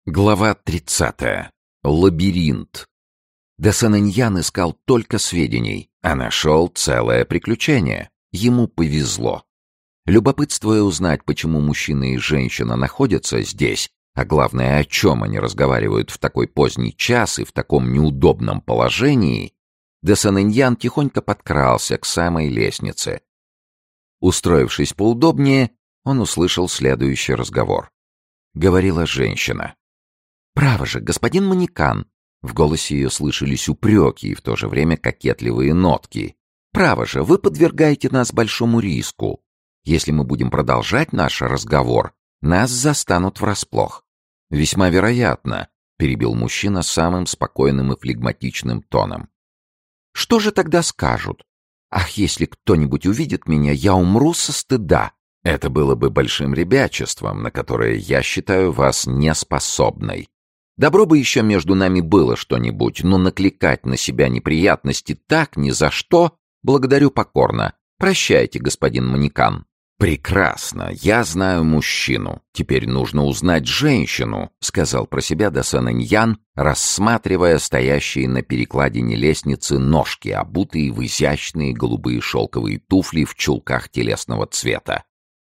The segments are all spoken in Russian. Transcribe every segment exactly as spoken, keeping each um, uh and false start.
Глава тридцатая. Лабиринт. Де Сен-Эньян искал только сведений, а нашел целое приключение. Ему повезло. Любопытствуя узнать, почему мужчина и женщина находятся здесь, а главное, о чем они разговаривают в такой поздний час и в таком неудобном положении, де Сен-Эньян тихонько подкрался к самой лестнице. Устроившись поудобнее, он услышал следующий разговор. Говорила женщина. «Право же, господин Манекан!» В голосе ее слышались упреки и в то же время кокетливые нотки. «Право же, вы подвергаете нас большому риску. Если мы будем продолжать наш разговор, нас застанут врасплох». «Весьма вероятно», — перебил мужчина самым спокойным и флегматичным тоном. «Что же тогда скажут? Ах, если кто-нибудь увидит меня, я умру со стыда. Это было бы большим ребячеством, на которое я считаю вас неспособной. Добро бы еще между нами было что-нибудь, но накликать на себя неприятности так ни за что, благодарю покорно. Прощайте, господин Манекан». «Прекрасно, я знаю мужчину. Теперь нужно узнать женщину», — сказал про себя де Сен-Эньян, рассматривая стоящие на перекладине лестницы ножки, обутые в изящные голубые шелковые туфли в чулках телесного цвета.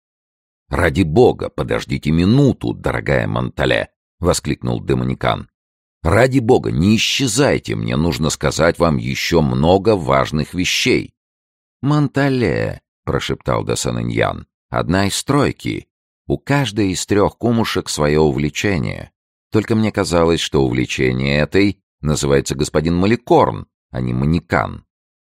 «Ради бога, подождите минуту, дорогая Монтале», — воскликнул де Манекан. «Ради бога, не исчезайте, мне нужно сказать вам еще много важных вещей». «Монтале», — прошептал де Сен-Эньян, — «одна из тройки. У каждой из трех кумушек свое увлечение. Только мне казалось, что увлечение этой называется господин Маликорн, а не Манекан».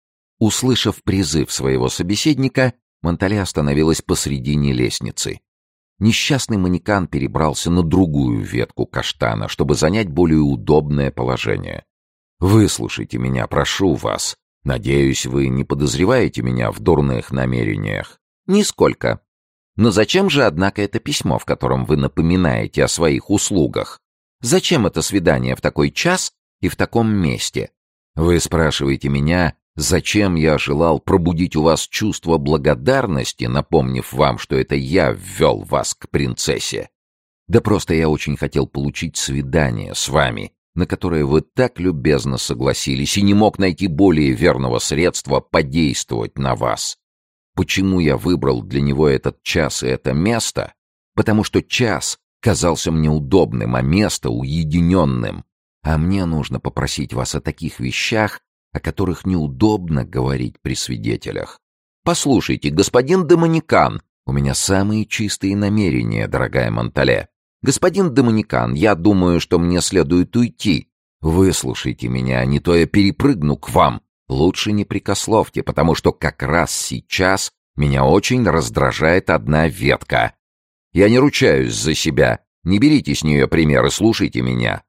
Услышав призыв своего собеседника, Монтале остановилась посредине лестницы. Несчастный Манекан перебрался на другую ветку каштана, чтобы занять более удобное положение. «Выслушайте меня, прошу вас. Надеюсь, вы не подозреваете меня в дурных намерениях?» «Нисколько. Но зачем же, однако, это письмо, в котором вы напоминаете о своих услугах? Зачем это свидание в такой час и в таком месте? Вы спрашиваете меня, зачем я желал пробудить у вас чувство благодарности, напомнив вам, что это я ввел вас к принцессе? Да просто я очень хотел получить свидание с вами, на которое вы так любезно согласились, и не мог найти более верного средства подействовать на вас. Почему я выбрал для него этот час и это место? Потому что час казался мне удобным, а место уединенным. А мне нужно попросить вас о таких вещах, о которых неудобно говорить при свидетелях. Послушайте, господин де Манекан, у меня самые чистые намерения, дорогая Монтале. Господин де Манекан, я думаю, что мне следует уйти. Выслушайте меня, не то я перепрыгну к вам. Лучше не прикословьте, потому что как раз сейчас меня очень раздражает одна ветка. Я не ручаюсь за себя. Не берите с нее пример и слушайте меня.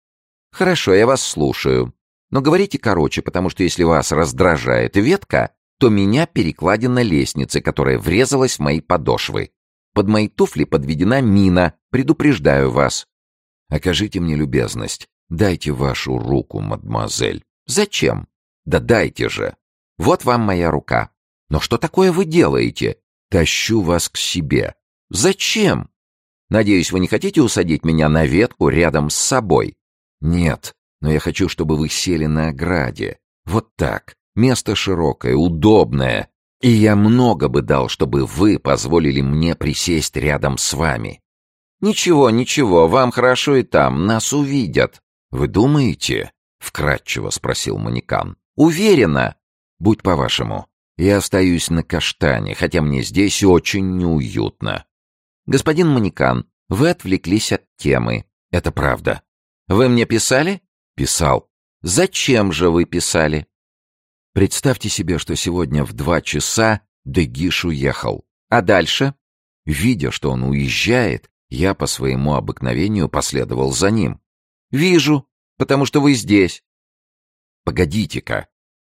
Хорошо, я вас слушаю. Но говорите короче, потому что если вас раздражает ветка, то меня перекладина лестницы, которая врезалась в мои подошвы. Под мои туфли подведена мина, предупреждаю вас. Окажите мне любезность, дайте вашу руку, мадемуазель. Зачем? Да дайте же. Вот вам моя рука. Но что такое вы делаете? Тащу вас к себе. Зачем? Надеюсь, вы не хотите усадить меня на ветку рядом с собой? Нет. Но я хочу, чтобы вы сели на ограде. Вот так. Место широкое, удобное. И я много бы дал, чтобы вы позволили мне присесть рядом с вами. Ничего, ничего, вам хорошо и там, нас увидят. Вы думаете? Вкратчиво спросил Манекан. Уверена. Будь по-вашему. Я остаюсь на каштане, хотя мне здесь очень неуютно. Господин Манекан, вы отвлеклись от темы. Это правда. Вы мне писали? Писал. Зачем же вы писали? Представьте себе, что сегодня в два часа де Гиш уехал. А дальше? Видя, что он уезжает, я по своему обыкновению последовал за ним. Вижу, потому что вы здесь. Погодите-ка.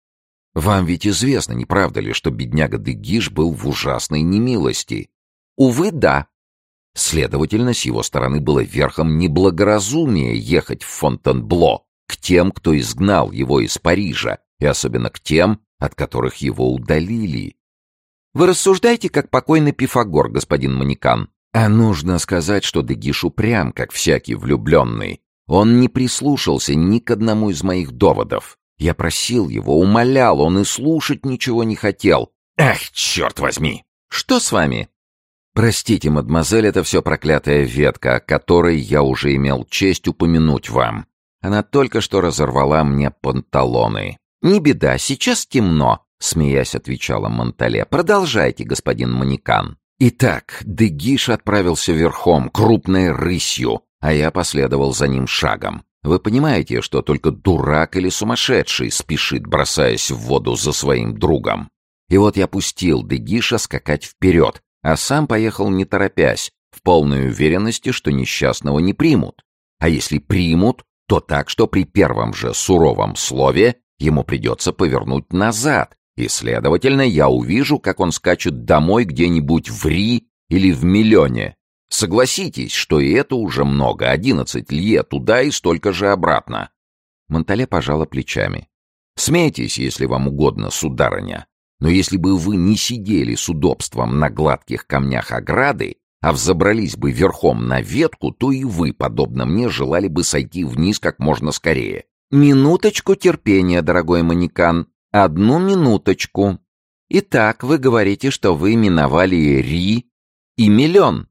Вам ведь известно, не правда ли, что бедняга де Гиш был в ужасной немилости? Увы, да. Следовательно, с его стороны было верхом неблагоразумия ехать в Фонтенбло к тем, кто изгнал его из Парижа, и особенно к тем, от которых его удалили. Вы рассуждаете, как покойный Пифагор, господин Манекан. А нужно сказать, что Дегиш упрям, как всякий влюбленный. Он не прислушался ни к одному из моих доводов. Я просил его, умолял, он и слушать ничего не хотел. Ах, черт возьми! Что с вами? Простите, мадемуазель, это все проклятая ветка, о которой я уже имел честь упомянуть вам. Она только что разорвала мне панталоны. Не беда, сейчас темно, смеясь, отвечала Монтале. Продолжайте, господин Манекан. Итак, Дегиш отправился верхом, крупной рысью, а я последовал за ним шагом. Вы понимаете, что только дурак или сумасшедший спешит, бросаясь в воду за своим другом. И вот я пустил Дегиша скакать вперед, а сам поехал не торопясь, в полной уверенности, что несчастного не примут. А если примут, то так, что при первом же суровом слове ему придется повернуть назад, и, следовательно, я увижу, как он скачет домой где-нибудь в Ри или в Миллионе. Согласитесь, что и это уже много, одиннадцать лье туда и столько же обратно. Монтале пожала плечами. Смейтесь, если вам угодно, сударыня, но если бы вы не сидели с удобством на гладких камнях ограды, а взобрались бы верхом на ветку, то и вы, подобно мне, желали бы сойти вниз как можно скорее. Минуточку терпения, дорогой Манекан, одну минуточку. Итак, вы говорите, что вы миновали Ри и Миллион.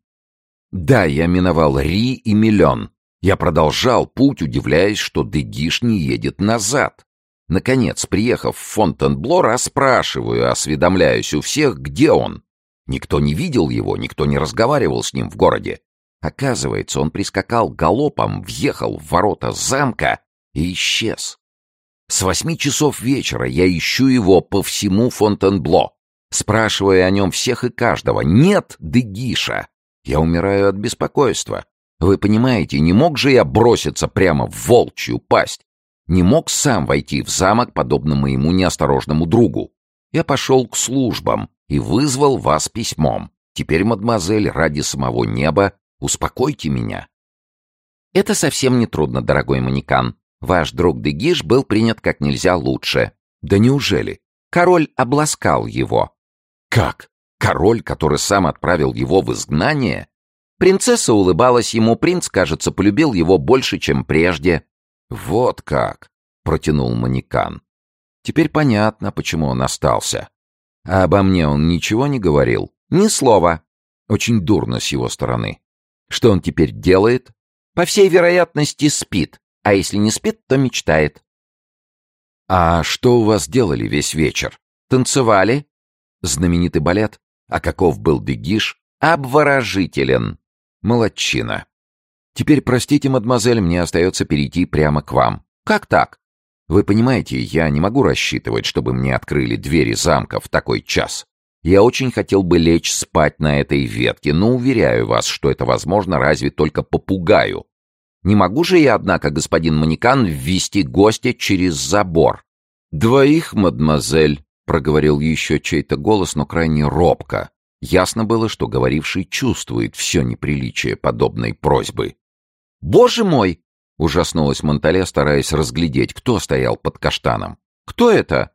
Да, я миновал Ри и Миллион. Я продолжал путь, удивляясь, что Дегиш не едет назад. Наконец, приехав в Фонтенбло, расспрашиваю, осведомляюсь у всех, где он. Никто не видел его, никто не разговаривал с ним в городе. Оказывается, он прискакал галопом, въехал в ворота замка и исчез. С восьми часов вечера я ищу его по всему Фонтенбло, спрашивая о нем всех и каждого. Нет Дегиша. Я умираю от беспокойства. Вы понимаете, не мог же я броситься прямо в волчью пасть? Не мог сам войти в замок, подобно моему неосторожному другу. Я пошел к службам и вызвал вас письмом. Теперь, мадемуазель, ради самого неба, успокойте меня. Это совсем не трудно, дорогой Манекан. Ваш друг Дегиш был принят как нельзя лучше. Да неужели? Король обласкал его. Как? Король, который сам отправил его в изгнание? Принцесса улыбалась ему, принц, кажется, полюбил его больше, чем прежде. Вот как, протянул Манекан. Теперь понятно, почему он остался. А обо мне он ничего не говорил? Ни слова. Очень дурно с его стороны. Что он теперь делает? По всей вероятности, спит. А если не спит, то мечтает. А что у вас делали весь вечер? Танцевали. Знаменитый балет? А каков был Дегиш? Обворожителен. Молодчина. Теперь, простите, мадемуазель, мне остается перейти прямо к вам. Как так? Вы понимаете, я не могу рассчитывать, чтобы мне открыли двери замка в такой час. Я очень хотел бы лечь спать на этой ветке, но уверяю вас, что это возможно разве только попугаю. Не могу же я, однако, господин Манекан, ввести гостя через забор. Двоих, мадемуазель, проговорил еще чей-то голос, но крайне робко. Ясно было, что говоривший чувствует все неприличие подобной просьбы. «Боже мой!» — ужаснулась Монтале, стараясь разглядеть, кто стоял под каштаном. «Кто это?»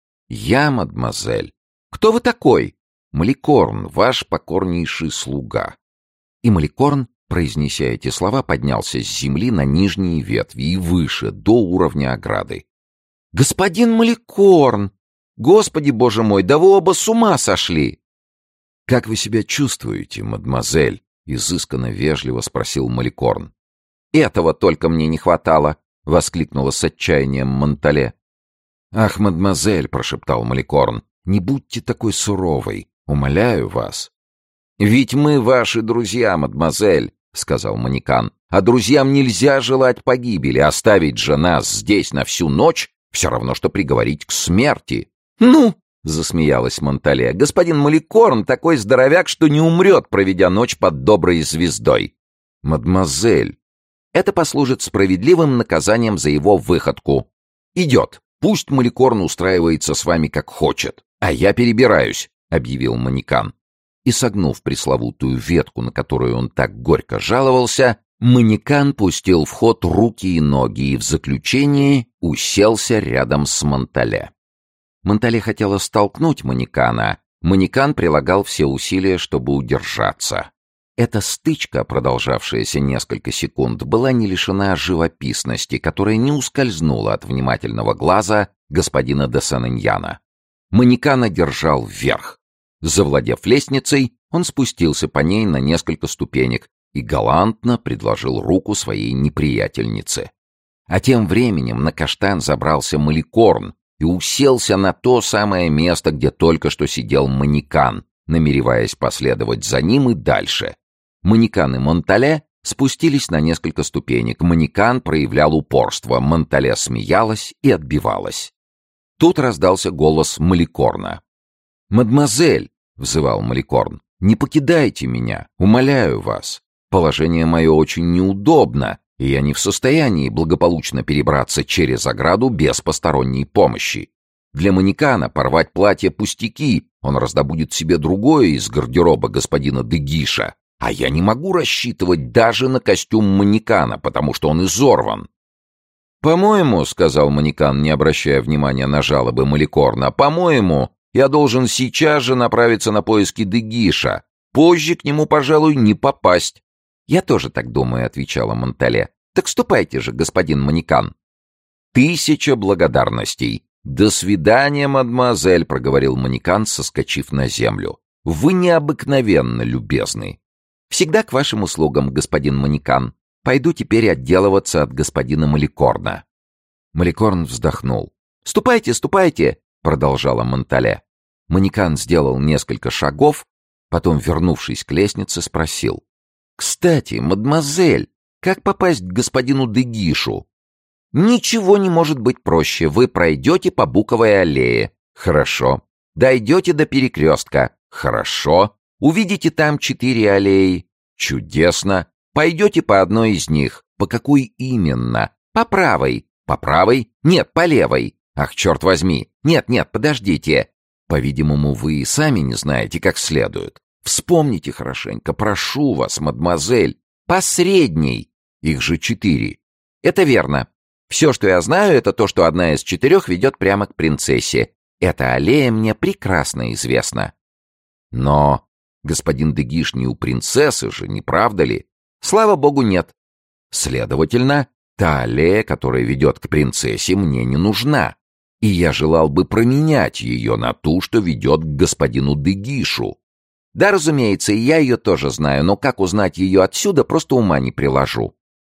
«Я, мадемуазель». «Кто вы такой?» «Маликорн, ваш покорнейший слуга». И Маликорн, произнеся эти слова, поднялся с земли на нижние ветви и выше, до уровня ограды. «Господин Маликорн! Господи, боже мой, да вы оба с ума сошли!» «Как вы себя чувствуете, мадемуазель?» — изысканно вежливо спросил Маликорн. «Этого только мне не хватало!» — воскликнула с отчаянием Монтале. «Ах, мадемуазель!» — прошептал Маликорн. «Не будьте такой суровой, умоляю вас». «Ведь мы ваши друзья, мадемуазель!» — сказал Манекан. «А друзьям нельзя желать погибели, оставить же нас здесь на всю ночь все равно, что приговорить к смерти». «Ну!» — засмеялась Монтале. «Господин Маликорн такой здоровяк, что не умрет, проведя ночь под доброй звездой». «Мадемуазель, это послужит справедливым наказанием за его выходку. Идет. Пусть Маликорн устраивается с вами как хочет, а я перебираюсь», — объявил Манекан. И, согнув пресловутую ветку, на которую он так горько жаловался, Манекан пустил в ход руки и ноги и в заключении уселся рядом с Монтале. Монтале хотела столкнуть Манекана. Манекан прилагал все усилия, чтобы удержаться. Эта стычка, продолжавшаяся несколько секунд, была не лишена живописности, которая не ускользнула от внимательного глаза господина де Сен-Эньяна. Манекана держал вверх. Завладев лестницей, он спустился по ней на несколько ступенек и галантно предложил руку своей неприятельнице. А тем временем на каштан забрался Маликорн и уселся на то самое место, где только что сидел Манекан, намереваясь последовать за ним и дальше. Манекан и Монтале спустились на несколько ступенек. Манекан проявлял упорство, Монтале смеялась и отбивалась. Тут раздался голос Маликорна. «Мадемуазель», — взывал Маликорн, — «не покидайте меня, умоляю вас. Положение мое очень неудобно, и я не в состоянии благополучно перебраться через ограду без посторонней помощи. Для Манекана порвать платье пустяки, он раздобудет себе другое из гардероба господина де Гиша, а я не могу рассчитывать даже на костюм Манекана, потому что он изорван». «По-моему, — сказал Манекан, не обращая внимания на жалобы Маликорна, — по-моему, я должен сейчас же направиться на поиски де Гиша. Позже к нему, пожалуй, не попасть». «Я тоже так думаю», — отвечала Монтале. «Так ступайте же, господин Манекан». «Тысяча благодарностей. До свидания, мадемуазель», — проговорил Манекан, соскочив на землю. «Вы необыкновенно любезны». «Всегда к вашим услугам, господин Манекан. Пойду теперь отделываться от господина Маликорна». Маликорн вздохнул. «Ступайте, ступайте», — продолжала Монтале. Манекан сделал несколько шагов, потом, вернувшись к лестнице, спросил. «Кстати, мадемуазель, как попасть к господину де Гишу?» «Ничего не может быть проще. Вы пройдете по Буковой аллее». «Хорошо». «Дойдете до перекрестка». «Хорошо». «Увидите там четыре аллеи». «Чудесно». «Пойдете по одной из них». «По какой именно?» «По правой». «По правой?» «Нет, по левой». «Ах, черт возьми! Нет, нет, подождите!» «По-видимому, вы и сами не знаете, как следует. Вспомните хорошенько, прошу вас, мадемуазель. По средней. Их же четыре». «Это верно. Все, что я знаю, это то, что одна из четырех ведет прямо к принцессе. Эта аллея мне прекрасно известна». «Но господин де Гиш не у принцессы же, не правда ли?» «Слава богу, нет». «Следовательно, та аллея, которая ведет к принцессе, мне не нужна, и я желал бы променять ее на ту, что ведет к господину де Гишу». «Да, разумеется, и я ее тоже знаю, но как узнать ее отсюда, просто ума не приложу».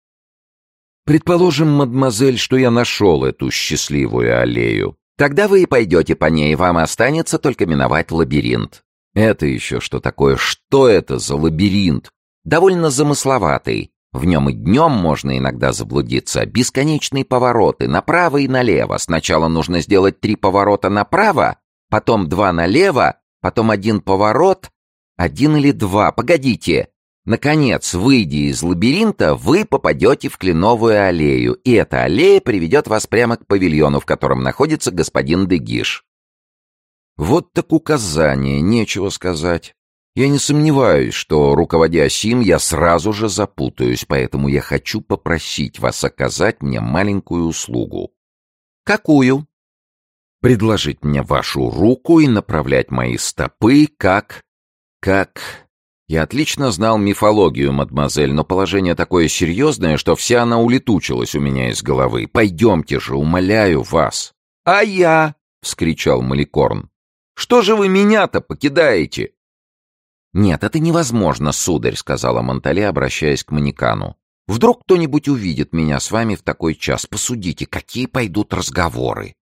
«Предположим, мадемуазель, что я нашел эту счастливую аллею. Тогда вы и пойдете по ней, вам останется только миновать лабиринт». «Это еще что такое? Что это за лабиринт?» «Довольно замысловатый. В нем и днем можно иногда заблудиться. Бесконечные повороты направо и налево. Сначала нужно сделать три поворота направо, потом два налево, потом один поворот, один или два. Погодите. Наконец, выйдя из лабиринта, вы попадете в Кленовую аллею, и эта аллея приведет вас прямо к павильону, в котором находится господин де Гиш». «Вот так указание, нечего сказать. Я не сомневаюсь, что, руководя сим, я сразу же запутаюсь, поэтому я хочу попросить вас оказать мне маленькую услугу». «Какую?» «Предложить мне вашу руку и направлять мои стопы как... как...» Я отлично знал мифологию, мадемуазель, но положение такое серьезное, что вся она улетучилась у меня из головы. Пойдемте же, умоляю вас. «А я?» — вскричал Маликорн. «Что же вы меня-то покидаете?» «Нет, это невозможно, сударь», — сказала Монтале, обращаясь к Манекану. «Вдруг кто-нибудь увидит меня с вами в такой час. Посудите, какие пойдут разговоры».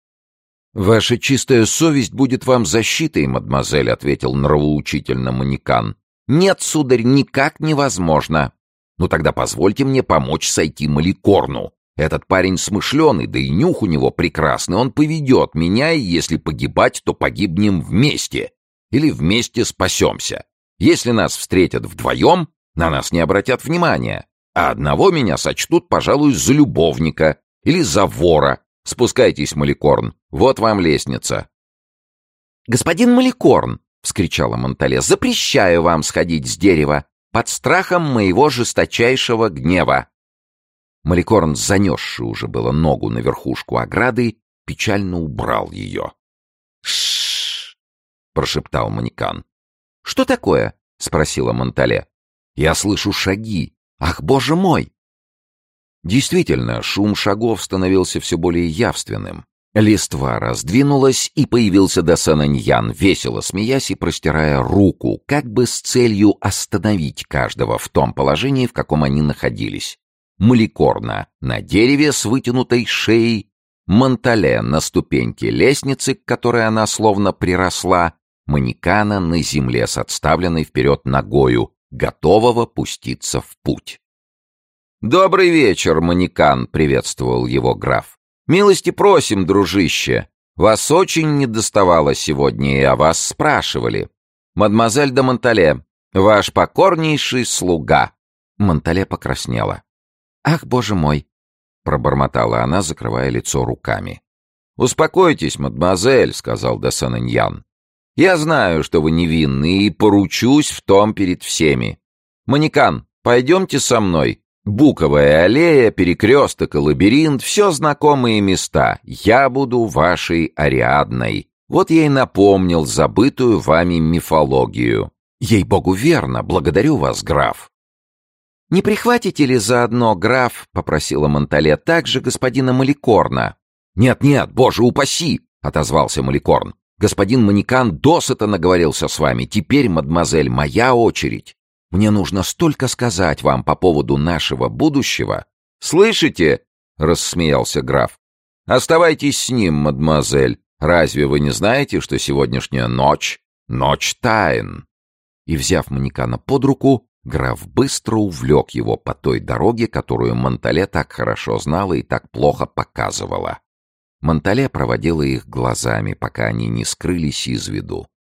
«Ваша чистая совесть будет вам защитой, мадемуазель», — ответил нравоучительно Манекан. «Нет, сударь, никак невозможно». «Ну тогда позвольте мне помочь сойти Маликорну. Этот парень смышленый, да и нюх у него прекрасный. Он поведет меня, и если погибать, то погибнем вместе. Или вместе спасемся. Если нас встретят вдвоем, на нас не обратят внимания. А одного меня сочтут, пожалуй, за любовника или за вора. Спускайтесь, Маликорн, вот вам лестница». «Господин Маликорн!» — вскричала Монтале. «Запрещаю вам сходить с дерева под страхом моего жесточайшего гнева». Маликорн, занесший уже было ногу на верхушку ограды, печально убрал ее. «Ш-ш-ш!» — прошептал Манекан. «Что такое?» — спросила Монтале. Я слышу шаги. Ах, боже мой!» Действительно, шум шагов становился все более явственным. Листва раздвинулась, и появился де Сен-Эньян, весело смеясь и простирая руку, как бы с целью остановить каждого в том положении, в каком они находились. Маликорна на дереве с вытянутой шеей, Монтале на ступеньке лестницы, к которой она словно приросла, Манекана на земле с отставленной вперед ногою, готового пуститься в путь. «Добрый вечер, Манекан!» — приветствовал его граф. «Милости просим, дружище! Вас очень недоставало сегодня, и о вас спрашивали. Мадемуазель де Монтале, ваш покорнейший слуга!» Монтале покраснела. «Ах, боже мой!» — пробормотала она, закрывая лицо руками. «Успокойтесь, мадемуазель», — сказал де Сен-Эньян. «Я знаю, что вы невинны, и поручусь в том перед всеми. Манекан, пойдемте со мной. Буковая аллея, перекресток и лабиринт — все знакомые места. Я буду вашей Ариадной. Вот я и напомнил забытую вами мифологию. Ей-богу, верно, благодарю вас, граф». «Не прихватите ли заодно, граф, — попросила Монтале, — также господина Маликорна?» «Нет-нет, боже упаси!» — отозвался Маликорн. «Господин Манекан досыта наговорился с вами. Теперь, мадемуазель, моя очередь. Мне нужно столько сказать вам по поводу нашего будущего». «Слышите?» — рассмеялся граф. «Оставайтесь с ним, мадемуазель. Разве вы не знаете, что сегодняшняя ночь — ночь тайн?» И, взяв Манекана под руку, граф быстро увлек его по той дороге, которую Монтале так хорошо знала и так плохо показывала. Монтале проводила их глазами, пока они не скрылись из виду.